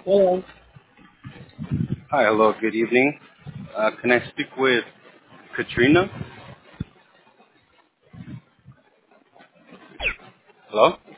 Hello. Hi, hello, good evening. Can I speak with Katrina? Hello?